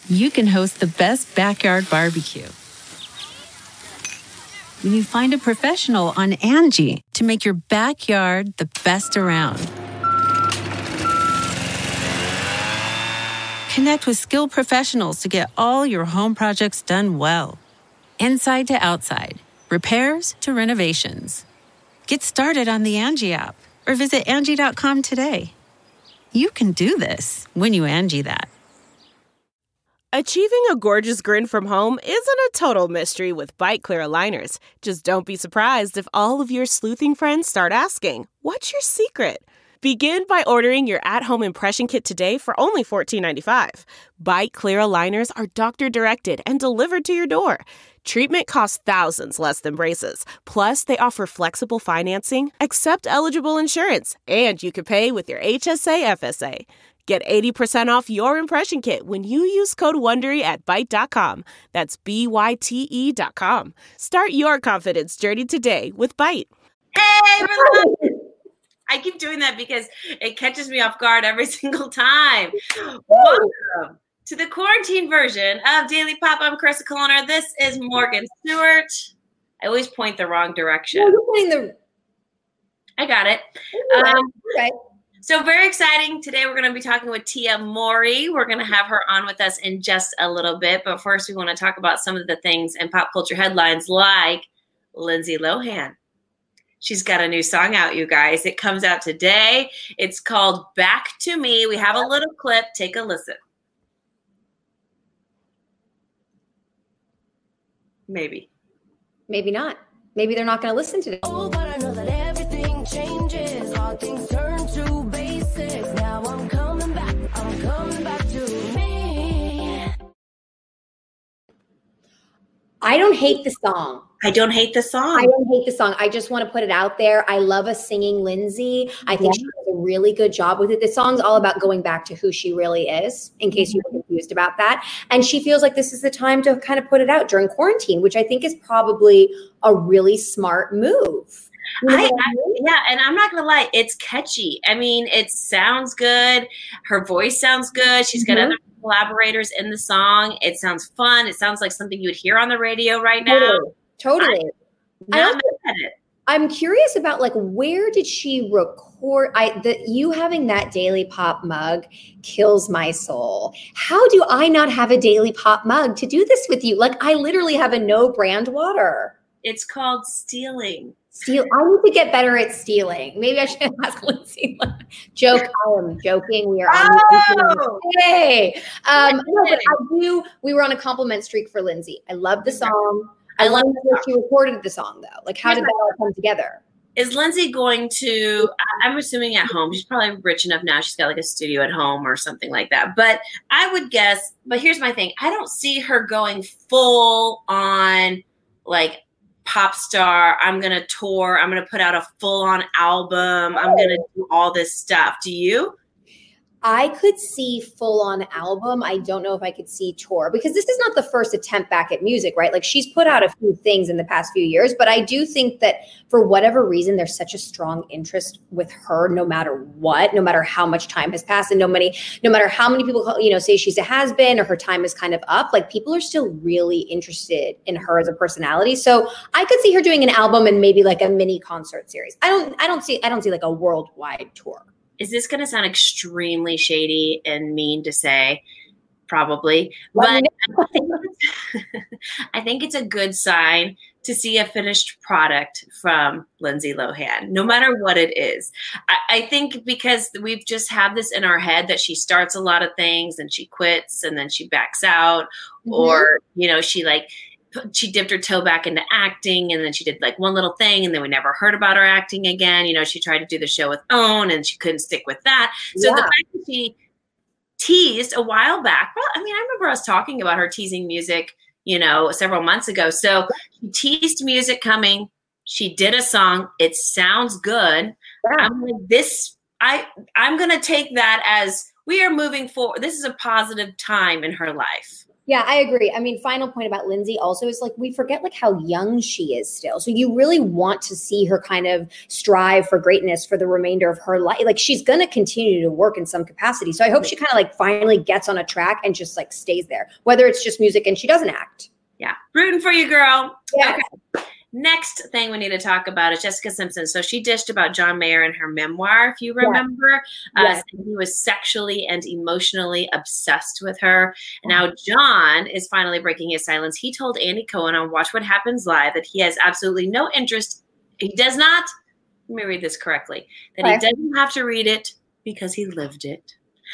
you can host the best backyard barbecue. When you find a professional on Angie to make your backyard the best around. Connect with skilled professionals to get all your home projects done well. Inside to outside, repairs to renovations. Get started on the Angie app or visit Angie.com today. You can do this when you Angie that. Achieving a gorgeous grin from home isn't a total mystery with Byte Clear aligners. Just don't be surprised if all of your sleuthing friends start asking, "What's your secret?" Begin by ordering your at-home impression kit today for only $14.95. Byte Clear aligners are doctor-directed and delivered to your door. Treatment costs thousands less than braces. Plus, they offer flexible financing, accept eligible insurance, and you can pay with your HSA FSA. Get 80% off your impression kit when you use code WONDERY at Byte.com. That's BYTE.com. Start your confidence journey today with Byte. Hey, everyone! I keep doing that because it catches me off guard every single time. Welcome to the quarantine version of Daily Pop. I'm Carissa Coloner. This is Morgan Stewart. I always point the wrong direction. No, you're pointing I got it. Okay. So very exciting. Today we're going to be talking with Tia Mowry. We're going to have her on with us in just a little bit. But first we want to talk about some of the things in pop culture headlines like Lindsay Lohan. She's got a new song out, you guys. It comes out today. It's called Back to Me. We have a little clip. Take a listen. Maybe. Maybe not. Maybe they're not going to listen to it. Oh, but I know that everything changes. All things turn to basics. Now I'm coming back. I'm coming back to me. I don't hate the song. I don't hate the song. I don't hate the song. I just want to put it out there. I love a singing Lindsay. I think she does a really good job with it. The song's all about going back to who she really is, in case you were confused about that. And she feels like this is the time to kind of put it out during quarantine, which I think is probably a really smart move. Yeah, and I'm not going to lie. It's catchy. I mean, it sounds good. Her voice sounds good. She's got other collaborators in the song. It sounds fun. It sounds like something you would hear on the radio right now. Totally. I'm curious about, like, where did she record? You having that Daily Pop mug kills my soul. How do I not have a Daily Pop mug to do this with you? Like, I literally have a no brand water. It's called stealing. I need to get better at stealing. Maybe I should ask Lindsay. Joke. I am joking. We are on. Hey. No, but we were on a compliment streak for Lindsay. I love the song. I love how she recorded the song, though. Like, how did that all come together? Is Lindsay going to, I'm assuming at home, she's probably rich enough now, she's got like a studio at home or something like that. But I would guess, but here's my thing. I don't see her going full on like pop star. I'm going to tour. I'm going to put out a full on album. I'm going to do all this stuff. Do you? I could see full on album. I don't know if I could see tour, because this is not the first attempt back at music, right? Like, she's put out a few things in the past few years, but I do think that for whatever reason, there's such a strong interest with her, no matter what, no matter how much time has passed, and no matter how many people, say she's a has-been or her time is kind of up, like, people are still really interested in her as a personality. So I could see her doing an album and maybe like a mini concert series. I don't see like a worldwide tour. Is this going to sound extremely shady and mean to say? Probably. But I think it's a good sign to see a finished product from Lindsay Lohan, no matter what it is. I think because we've just have this in our head that she starts a lot of things and she quits and then she backs out, or, she dipped her toe back into acting, and then she did like one little thing, and then we never heard about her acting again. She tried to do the show with OWN, and she couldn't stick with that. So the fact that she teased a while back, well, I remember us talking about her teasing music, several months ago. So she teased music coming. She did a song. It sounds good. Yeah. I'm going to take that as we are moving forward. This is a positive time in her life. Yeah, I agree. I mean, final point about Lindsay also is like we forget like how young she is still. So you really want to see her kind of strive for greatness for the remainder of her life. Like she's going to continue to work in some capacity. So I hope she kind of like finally gets on a track and just like stays there, whether it's just music and she doesn't act. Yeah. Rooting for you, girl. Yeah. Okay. Next thing we need to talk about is Jessica Simpson. So she dished about John Mayer in her memoir, if you remember. Yes. He was sexually and emotionally obsessed with her. And now John is finally breaking his silence. He told Andy Cohen on Watch What Happens Live that he has absolutely no interest. He does not, let me read this correctly, that he doesn't have to read it because he lived it.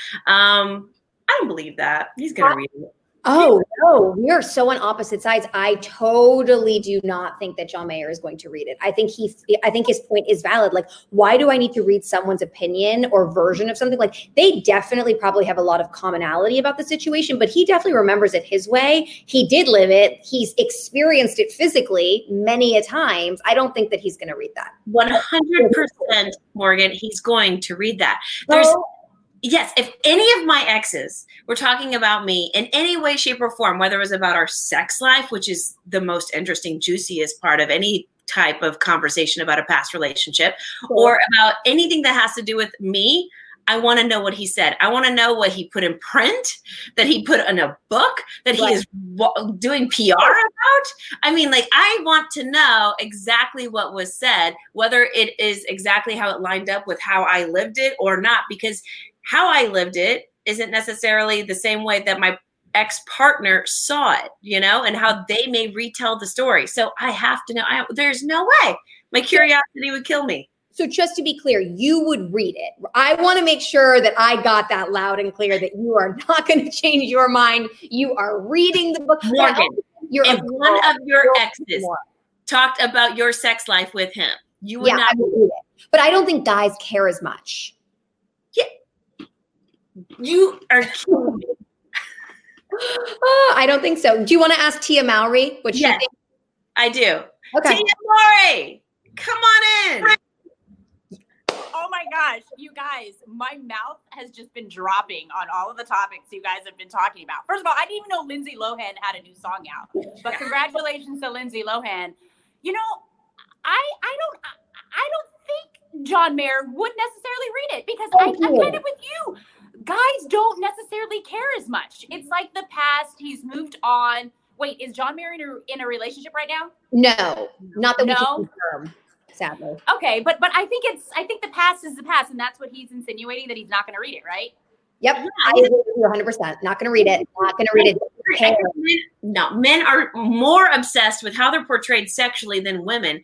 I don't believe that. He's going to read it. Oh, no, we are so on opposite sides. I totally do not think that John Mayer is going to read it. I think his point is valid. Like, why do I need to read someone's opinion or version of something? Like, they definitely probably have a lot of commonality about the situation, but he definitely remembers it his way. He did live it. He's experienced it physically many a times. I don't think that he's going to read that. 100%, Morgan, he's going to read that. Yes, if any of my exes were talking about me in any way, shape, or form, whether it was about our sex life, which is the most interesting, juiciest part of any type of conversation about a past relationship, or about anything that has to do with me, I want to know what he said. I want to know what he put in print, that he put in a book, that he is doing PR about. I mean, like, I want to know exactly what was said, whether it is exactly how it lined up with how I lived it or not, because how I lived it isn't necessarily the same way that my ex-partner saw it, you know, and how they may retell the story. So I have to know. There's no way. My curiosity would kill me. So just to be clear, you would read it. I want to make sure that I got that loud and clear that you are not going to change your mind. You are reading the book. Morgan, if one of your exes talked about your sex life with him, you would not read it. But I don't think guys care as much. You are killing me. I don't think so. Do you want to ask Tia Mowry what she thinks? I do. Okay. Tia Mowry, come on in. Oh my gosh, you guys, my mouth has just been dropping on all of the topics you guys have been talking about. First of all, I didn't even know Lindsay Lohan had a new song out, but congratulations to Lindsay Lohan. You know, I don't think John Mayer would necessarily read it because I'm kind of with you. Guys don't necessarily care as much. It's like the past. He's moved on. Wait, is John Mayer in a relationship right now? No, not that we can confirm, sadly. Okay, but I think the past is the past, and that's what he's insinuating, that he's not going to read it, right? Yep, I agree with you 100%. Not going to read it. Not going to read it. No, men are more obsessed with how they're portrayed sexually than women.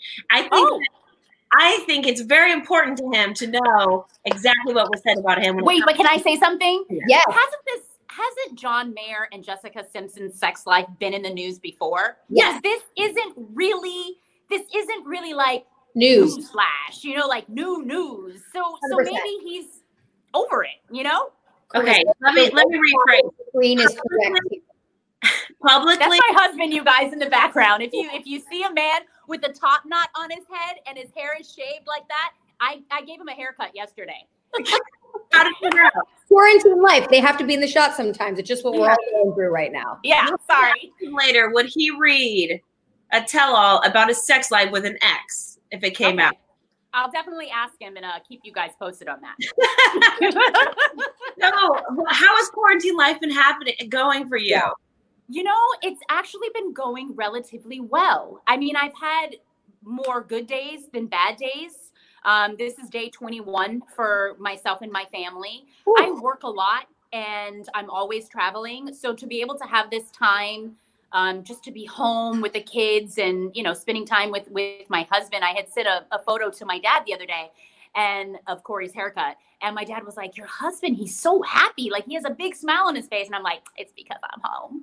I think it's very important to him to know exactly what was said about him. Wait, but can I say something? Yeah. Hasn't John Mayer and Jessica Simpson's sex life been in the news before? Yes. This isn't really like news flash, you know, like new news. So maybe he's over it, you know? Okay, let me rephrase. Green is correct. Publicly, that's my husband, you guys, in the background. If you see a man with a top knot on his head and his hair is shaved like that, I gave him a haircut yesterday. How did you know? Quarantine life. They have to be in the shot sometimes. It's just what we're all going through right now. Yeah, sorry. Later, would he read a tell-all about his sex life with an ex if it came out? I'll definitely ask him and keep you guys posted on that. No, how has quarantine life been going for you? Yeah. You know, it's actually been going relatively well. I mean, I've had more good days than bad days. This is day 21 for myself and my family. Ooh. I work a lot and I'm always traveling. So to be able to have this time just to be home with the kids and, you know, spending time with my husband. I had sent a photo to my dad the other day and of Corey's haircut. And my dad was like, your husband, he's so happy. Like he has a big smile on his face. And I'm like, it's because I'm home.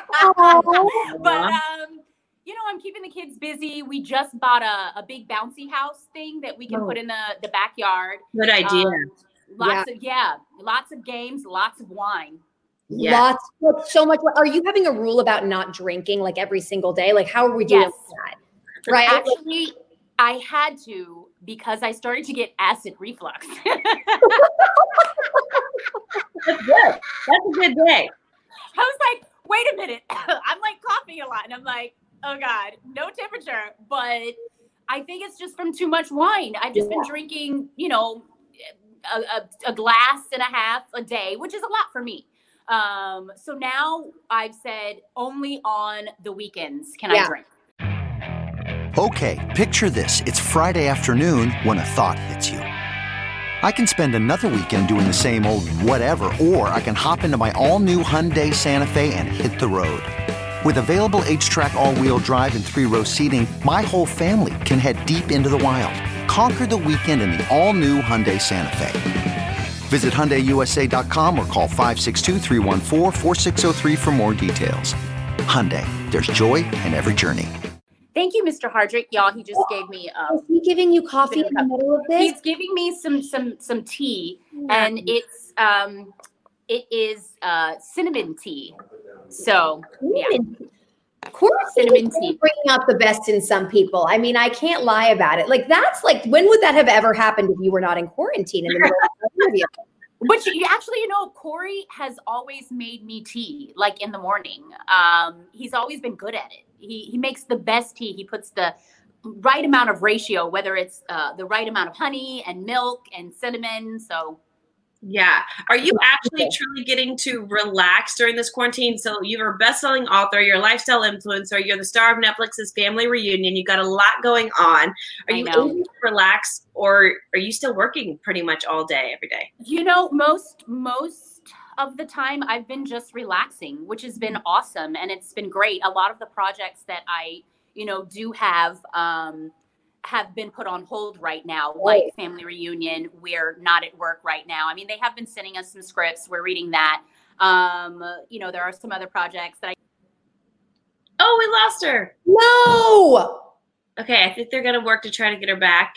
But, you know, I'm keeping the kids busy. We just bought a big bouncy house thing that we can put in the backyard. Good idea. Lots of games, lots of wine. Yeah. So much. Are you having a rule about not drinking like every single day? Like how are we doing that? Right. Actually, I had to because I started to get acid reflux. That's good. That's a good day. I was like, wait a minute. I'm like coughing a lot. And I'm like, oh God, no temperature. But I think it's just from too much wine. I've just been drinking, you know, a glass and a half a day, which is a lot for me. So now I've said only on the weekends can I drink. Okay, picture this. It's Friday afternoon when a thought hits you. I can spend another weekend doing the same old whatever, or I can hop into my all-new Hyundai Santa Fe and hit the road. With available H-Track all-wheel drive and 3-row seating, my whole family can head deep into the wild. Conquer the weekend in the all-new Hyundai Santa Fe. Visit HyundaiUSA.com or call 562-314-4603 for more details. Hyundai, there's joy in every journey. Thank you, Mr. Hardrick. Y'all, he just gave me Is he giving you coffee in the middle of this? He's giving me some tea, and it is cinnamon tea. So yeah, Cinnamon tea bringing out the best in some people. I mean, I can't lie about it. Like that's like, when would that have ever happened if you were not in quarantine in the middle of the interview? But you actually, you know, Corey has always made me tea, like in the morning. He's always been good at it. He makes the best tea. He puts the right amount of ratio, whether it's the right amount of honey and milk and cinnamon. So, yeah. Are you actually truly getting to relax during this quarantine? So you're a best-selling author, you're a lifestyle influencer, you're the star of Netflix's Family Reunion. You got a lot going on. Are you able to relax, or are you still working pretty much all day, every day? You know, most of the time I've been just relaxing, which has been awesome. And it's been great. A lot of the projects that I, you know, do have been put on hold right now, like Family Reunion. We're not at work right now. I mean, they have been sending us some scripts. We're reading that. You know, there are some other projects that Oh, we lost her. No. Okay, I think they're going to work to try to get her back.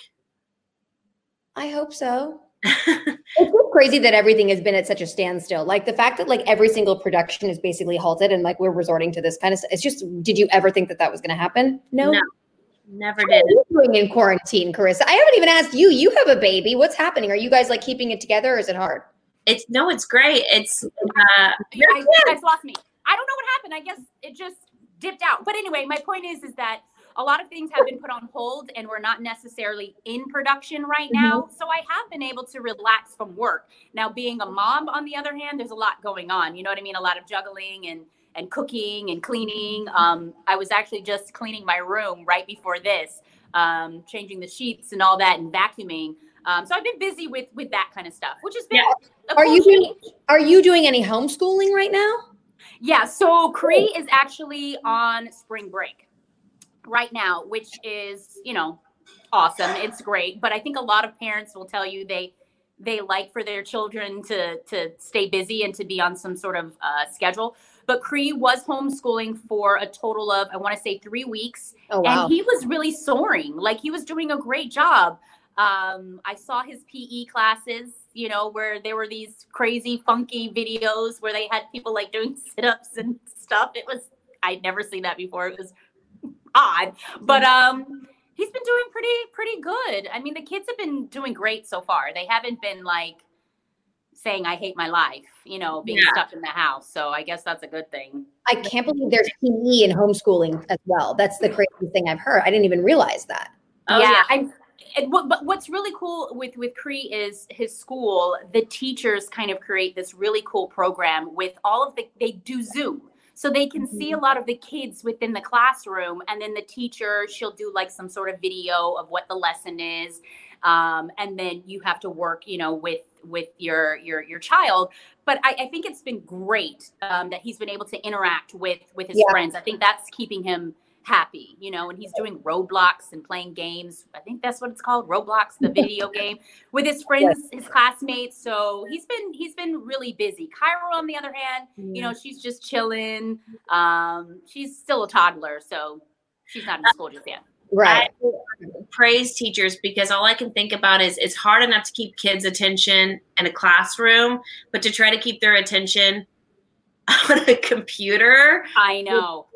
I hope so. It's just crazy that everything has been at such a standstill. Like the fact that like every single production is basically halted and like we're resorting to this kind of stuff. It's just, did you ever think that that was going to happen? No. Never did. What are you doing in quarantine, Carissa? I haven't even asked you. You have a baby. What's happening? Are you guys like keeping it together, or is it hard? It's great. It's you guys lost me. I don't know what happened. I guess it just dipped out. But anyway, my point is that a lot of things have been put on hold and we're not necessarily in production right now. So I have been able to relax from work. Now, being a mom, on the other hand, there's a lot going on. You know what I mean? A lot of juggling and cooking and cleaning. I was actually just cleaning my room right before this, changing the sheets and all that and vacuuming. So I've been busy with that kind of stuff, which has been a cool change. Are you doing any homeschooling right now? Yeah, so Cree is actually on spring break right now, which is, you know, awesome. It's great. But I think a lot of parents will tell you they like for their children to stay busy and to be on some sort of schedule. But Cree was homeschooling for a total of, I want to say 3 weeks. Oh, wow. And he was really soaring. Like he was doing a great job. I saw his PE classes, you know, where there were these crazy funky videos where they had people like doing sit-ups and stuff. I'd never seen that before. It was odd, but he's been doing pretty good. I mean, the kids have been doing great so far. They haven't been like saying I hate my life, you know, being stuck in the house. So I guess that's a good thing. I can't believe there's PE in homeschooling as well. That's the crazy thing I've heard. I didn't even realize that. But what's really cool with Cree is his school, the teachers kind of create this really cool program with all of they do Zoom. So they can see a lot of the kids within the classroom, and then the teacher, she'll do like some sort of video of what the lesson is. And then you have to work, you know, with your child. But I think it's been great that he's been able to interact with his friends. I think that's keeping him happy, you know, and he's doing Roblox and playing games. I think that's what it's called, Roblox, the video game, with his friends, his classmates. So he's been really busy. Kyra, on the other hand, you know, she's just chilling. She's still a toddler, so she's not in school just yet. Right. I praise teachers, because all I can think about is it's hard enough to keep kids' attention in a classroom, but to try to keep their attention on a computer. I know.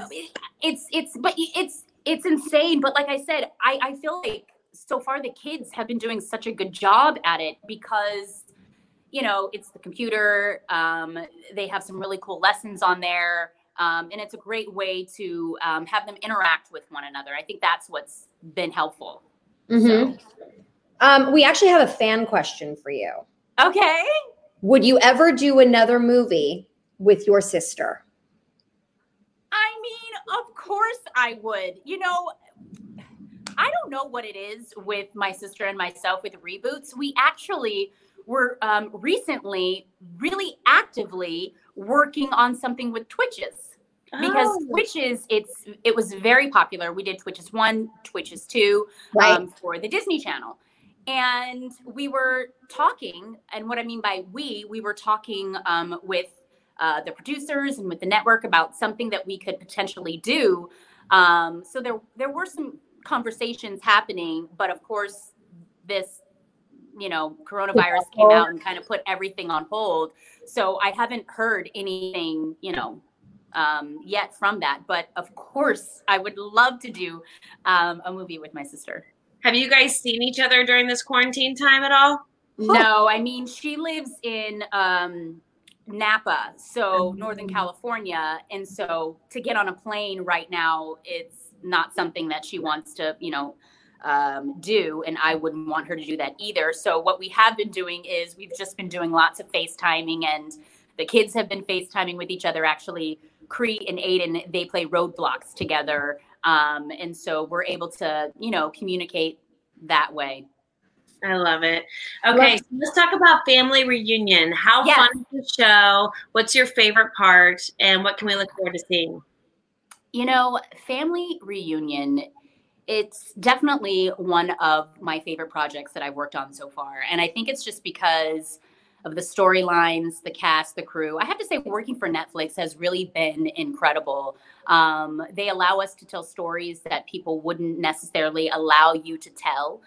It's insane. But like I said, I feel like so far the kids have been doing such a good job at it because, you know, it's the computer. They have some really cool lessons on there. And it's a great way to have them interact with one another. I think that's what's been helpful. Mm-hmm. We actually have a fan question for you. Okay. Would you ever do another movie with your sister? I mean, of course I would. You know, I don't know what it is with my sister and myself with reboots. We actually were recently really actively working on something with Twitches. Because Twitches, it was very popular. We did Twitches 1, Twitches 2 for the Disney Channel. And we were talking, and what I mean by we were talking with the producers and with the network about something that we could potentially do. So there were some conversations happening, but of course this, coronavirus came out and kind of put everything on hold. So I haven't heard anything, yet from that. But of course, I would love to do a movie with my sister. Have you guys seen each other during this quarantine time at all? No, I mean, she lives in Napa, so Northern California. And so to get on a plane right now, it's not something that she wants to, do. And I wouldn't want her to do that either. So what we have been doing is we've just been doing lots of FaceTiming, and the kids have been FaceTiming with each other. Actually, Cree and Aiden, they play Roadblocks together. And so we're able to, communicate that way. I love it. Okay, so let's talk about Family Reunion. How fun is the show? What's your favorite part? And what can we look forward to seeing? Family Reunion, it's definitely one of my favorite projects that I've worked on so far. And I think it's just because of the storylines, the cast, the crew. I have to say, working for Netflix has really been incredible. They allow us to tell stories that people wouldn't necessarily allow you to tell.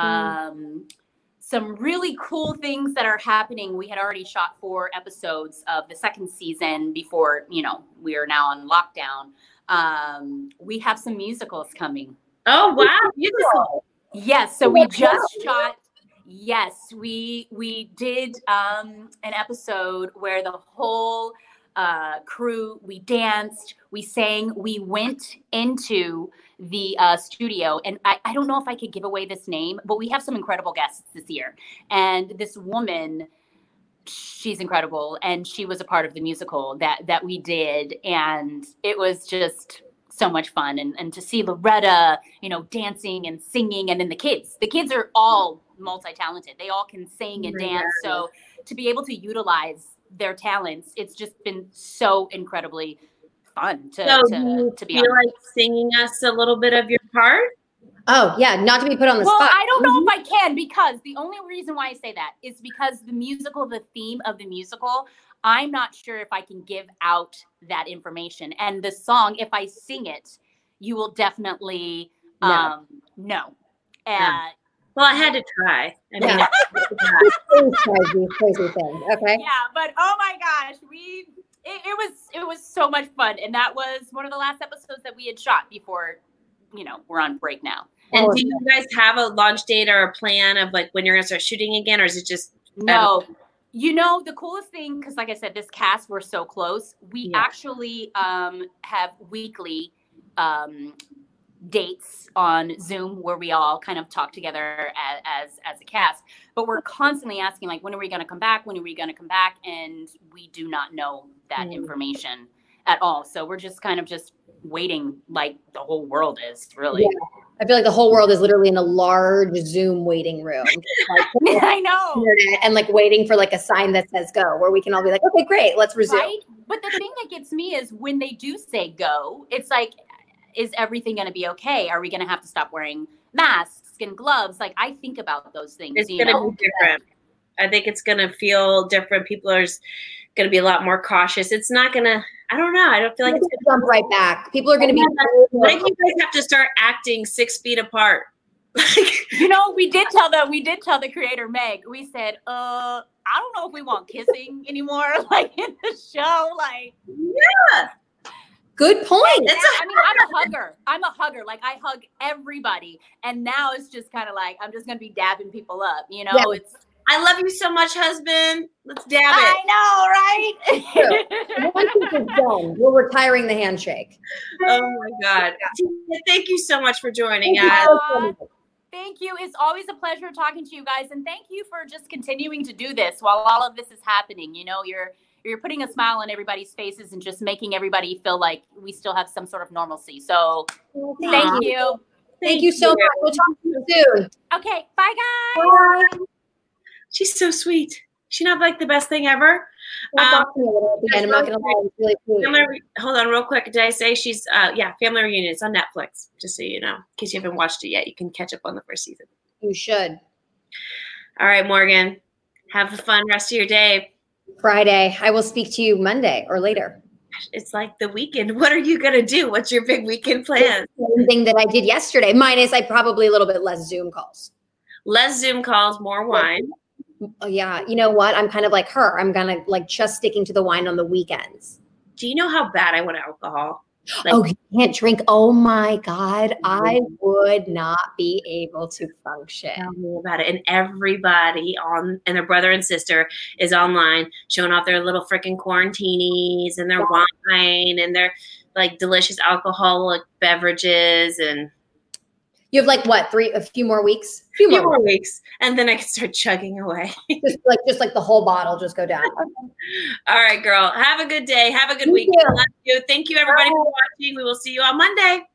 Some really cool things that are happening. We had already shot 4 episodes of the second season before, we are now on lockdown. We have some musicals coming. Oh, wow. Musical. Yes. So we just shot. Yes, we did an episode where the whole crew, we danced, we sang, we went into the studio, and I don't know if I could give away this name, but we have some incredible guests this year. And this woman, she's incredible, and she was a part of the musical that we did, and it was just so much fun. And to see Loretta, dancing and singing, and then the kids are all multi-talented. They all can sing and dance. So to be able to utilize their talents, it's just been so incredibly fun to be on. Feel like singing us a little bit of your part? Oh yeah, not to be put on the spot. Well, I don't know if I can, because the only reason why I say that is because the theme of the musical, I'm not sure if I can give out that information. And the song, if I sing it, you will definitely know. Well, I had to try. Crazy thing. Okay. Yeah, but oh my gosh, it was so much fun, and that was one of the last episodes that we had shot before, we're on break now. And do you guys have a launch date or a plan of like when you're gonna start shooting again, or is it just no? The coolest thing, because like I said, this cast, we're so close. We actually have weekly dates on Zoom where we all kind of talk together as a cast, but we're constantly asking, like, when are we going to come back? When are we going to come back? And we do not know that information at all. So we're just kind of just waiting, like the whole world is, really. Yeah. I feel like the whole world is literally in a large Zoom waiting room. I know. And like waiting for like a sign that says go, where we can all be like, okay, great, let's resume. Right? But the thing that gets me is when they do say go, it's like, is everything going to be okay? Are we going to have to stop wearing masks and gloves? Like, I think about those things. It's going to be different. I think it's going to feel different. People are going to be a lot more cautious. It's not going to, I don't know. I don't feel like it's going to jump right back. People are going to be. I think you guys have to start acting 6 feet apart. We did tell the creator, Meg, we said, I don't know if we want kissing anymore, like in the show. Like, yeah. Good point. I'm a hugger. Like, I hug everybody. And now it's just kind of like, I'm just going to be dabbing people up. I love you so much, husband. Let's dab it. I know, right? Once this is done, we're retiring the handshake. Oh my God. Thank you so much for joining us. Thank you. It's always a pleasure talking to you guys. And thank you for just continuing to do this while all of this is happening. You know, you're putting a smile on everybody's faces and just making everybody feel like we still have some sort of normalcy. So thank you. Thank you so much. We'll talk to you soon. Okay. Bye, guys. Bye. She's so sweet. She not like the best thing ever. I'm not going to lie. It's really cool. Hold on real quick. Did I say she's, Family Reunion. It's on Netflix, just so you know. In case you haven't watched it yet, you can catch up on the first season. You should. All right, Morgan. Have a fun rest of your day. Friday. I will speak to you Monday or later. It's like the weekend. What are you going to do? What's your big weekend plan? Same thing that I did yesterday, minus I probably a little bit less Zoom calls. Less Zoom calls, more wine. Oh, yeah. You know what? I'm kind of like her. I'm going to like just sticking to the wine on the weekends. Do you know how bad I want alcohol? Like, you can't drink. Oh my God. I would not be able to function. Tell me about it. And everybody and their brother and sister is online showing off their little freaking quarantinis and their wine and their like delicious alcoholic beverages. And you have like what, a few more weeks? A few more weeks. And then I can start chugging away. just like the whole bottle just go down. All right, girl. Have a good day. Have a good week. I love you. Thank you, everybody, for watching. We will see you on Monday.